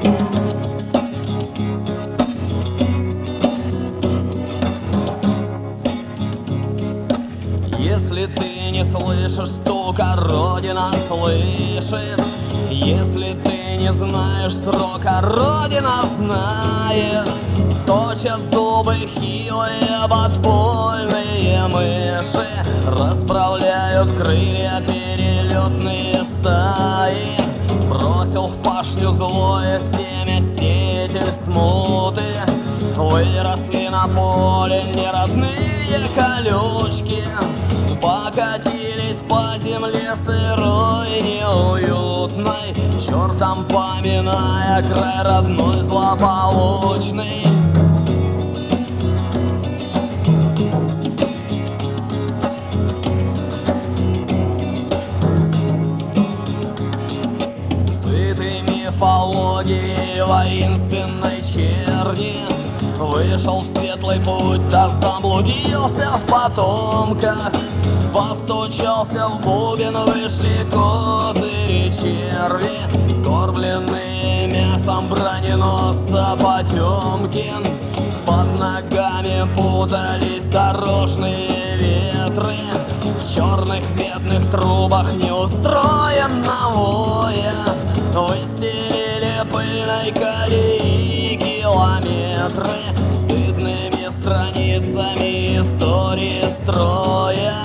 Если ты не слышишь стука, Родина слышит. Если ты не знаешь срока, Родина знает. Точат зубы хилые подпольные мыши, расправляют крылья перелетные стаи. Бросил в пашню злое семя сеятель смуты. Выросли на поле неродные колючки, покатились по земле сырой, неуютной, чертом поминая край родной злополучный. Сытый мифологии воинственной черни вышел в светлый путь, да заблудился в потомках. Постучался в бубен, вышли козыри черви, скорбленные мясом броненосца Потемкин. Под ногами путались дорожные ветры, в черных медных трубах неустроенно воя выстелили пыльной колеи километры, стыдными страницами истории строя.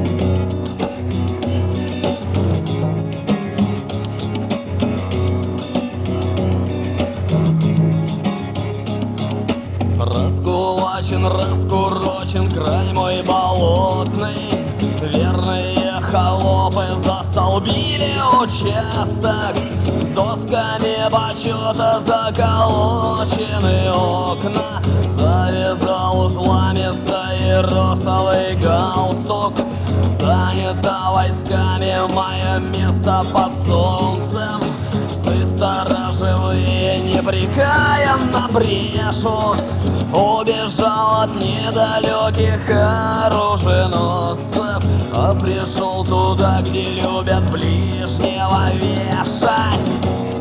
Раскулачен, раскурочен край мой болотный, верные холопы застолбили участок, досками почета заколочены окна. Завязал узлами стаиросовый галстук, занято войсками мое место под солнцем. Псы сторожевые непрекаянно брешут, убежал от недалеких оруженосцев, а пришел туда, где любят ближнего вешать.